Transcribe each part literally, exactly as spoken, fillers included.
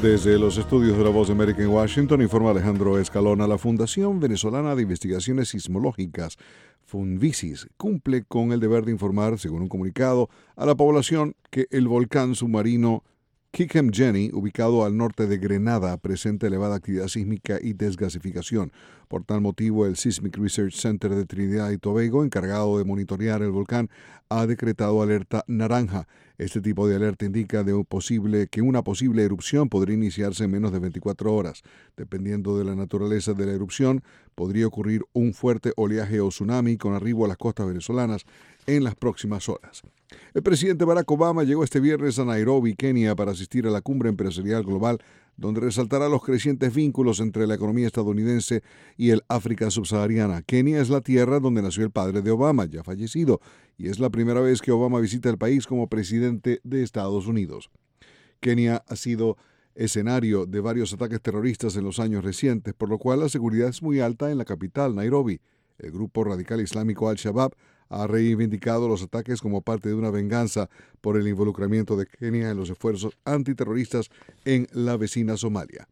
Desde los estudios de La Voz de América en Washington, informa Alejandro Escalona. La Fundación Venezolana de Investigaciones Sismológicas, Funvisis, cumple con el deber de informar, según un comunicado, a la población que el volcán submarino Quiquem-Jenny, ubicado al norte de Grenada, presenta elevada actividad sísmica y desgasificación. Por tal motivo, el Seismic Research Center de Trinidad y Tobago, encargado de monitorear el volcán, ha decretado alerta naranja. Este tipo de alerta indica de un posible, que una posible erupción podría iniciarse en menos de veinticuatro horas. Dependiendo de la naturaleza de la erupción, podría ocurrir un fuerte oleaje o tsunami con arribo a las costas venezolanas en las próximas horas. El presidente Barack Obama llegó este viernes a Nairobi, Kenia, para asistir a la cumbre empresarial global, donde resaltará los crecientes vínculos entre la economía estadounidense y el África subsahariana. Kenia es la tierra donde nació el padre de Obama, ya fallecido, y es la primera vez que Obama visita el país como presidente de Estados Unidos. Kenia ha sido escenario de varios ataques terroristas en los años recientes, por lo cual la seguridad es muy alta en la capital, Nairobi. El grupo radical islámico Al-Shabaab ha reivindicado los ataques como parte de una venganza por el involucramiento de Kenia en los esfuerzos antiterroristas en la vecina Somalia.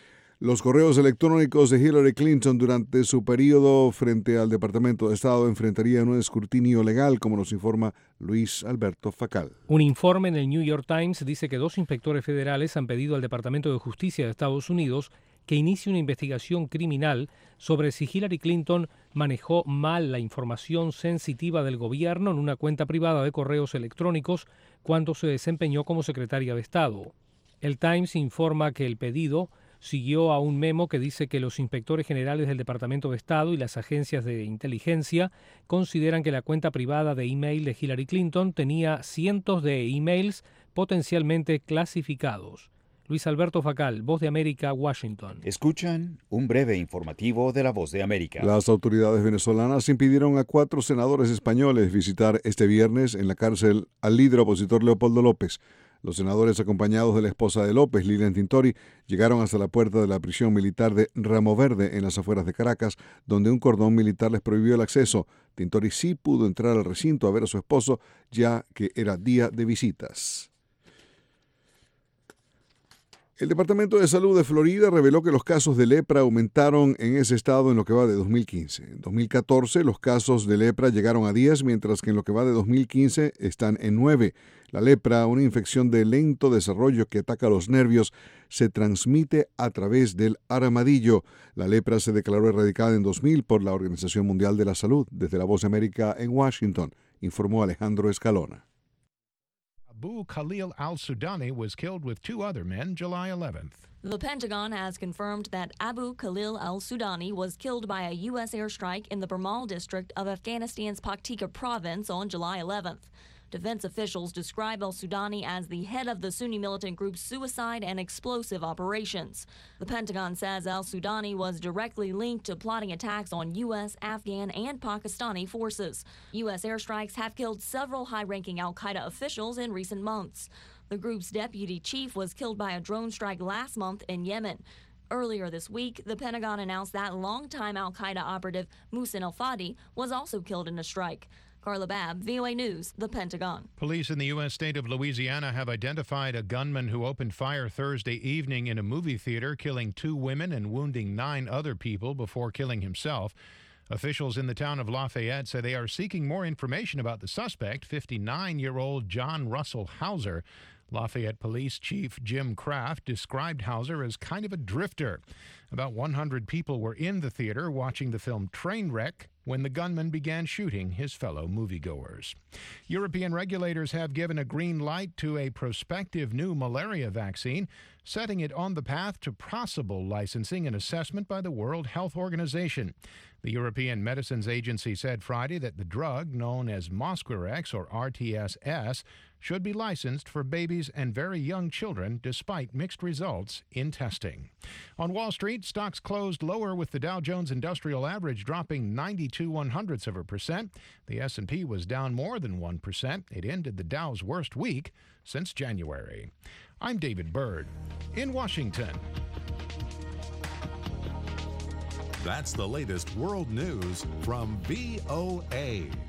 Los correos electrónicos de Hillary Clinton durante su periodo frente al Departamento de Estado enfrentarían un escrutinio legal, como nos informa Luis Alberto Facal. Un informe en el New York Times dice que dos inspectores federales han pedido al Departamento de Justicia de Estados Unidos que inicie una investigación criminal sobre si Hillary Clinton manejó mal la información sensitiva del gobierno en una cuenta privada de correos electrónicos cuando se desempeñó como secretaria de Estado. El Times informa que el pedido siguió a un memo que dice que los inspectores generales del Departamento de Estado y las agencias de inteligencia consideran que la cuenta privada de email de Hillary Clinton tenía cientos de emails potencialmente clasificados. Luis Alberto Facal, Voz de América, Washington. Escuchan un breve informativo de La Voz de América. Las autoridades venezolanas impidieron a cuatro senadores españoles visitar este viernes en la cárcel al líder opositor Leopoldo López. Los senadores, acompañados de la esposa de López, Lilian Tintori, llegaron hasta la puerta de la prisión militar de Ramo Verde, en las afueras de Caracas, donde un cordón militar les prohibió el acceso. Tintori sí pudo entrar al recinto a ver a su esposo, ya que era día de visitas. El Departamento de Salud de Florida reveló que los casos de lepra aumentaron en ese estado en lo que va de dos mil quince. En dos mil catorce, los casos de lepra llegaron a diez, mientras que en lo que va de dos mil quince están en nueve. La lepra, una infección de lento desarrollo que ataca los nervios, se transmite a través del armadillo. La lepra se declaró erradicada en dos mil por la Organización Mundial de la Salud. Desde La Voz de América en Washington, informó Alejandro Escalona. Abu Khalil al-Sudani was killed with two other men July eleventh. The Pentagon has confirmed that Abu Khalil al-Sudani was killed by a U S airstrike in the Barmal district of Afghanistan's Paktika province on July eleventh. Defense officials describe al-Sudani as the head of the Sunni militant group's suicide and explosive operations. The Pentagon says al-Sudani was directly linked to plotting attacks on U S, Afghan, and Pakistani forces. U S airstrikes have killed several high-ranking al-Qaeda officials in recent months. The group's deputy chief was killed by a drone strike last month in Yemen. Earlier this week, the Pentagon announced that longtime al-Qaeda operative Muhsin al-Fadi was also killed in a strike. Carla Babb, V O A News, The Pentagon. Police in the U S state of Louisiana have identified a gunman who opened fire Thursday evening in a movie theater, killing two women and wounding nine other people before killing himself. Officials in the town of Lafayette say they are seeking more information about the suspect, fifty-nine-year-old John Russell Hauser. Lafayette Police Chief Jim Kraft described Hauser as kind of a drifter. About one hundred people were in the theater watching the film Trainwreck when the gunman began shooting his fellow moviegoers. European regulators have given a green light to a prospective new malaria vaccine, setting it on the path to possible licensing and assessment by the World Health Organization. The European Medicines Agency said Friday that the drug, known as Mosquirix or R T S S, should be licensed for babies and very young children despite mixed results in testing. On Wall Street, stocks closed lower with the Dow Jones Industrial Average dropping ninety-two one-hundredths of a percent. The S and P was down more than one percent. It ended the Dow's worst week since January. I'm David Byrd in Washington. That's the latest world news from V O A.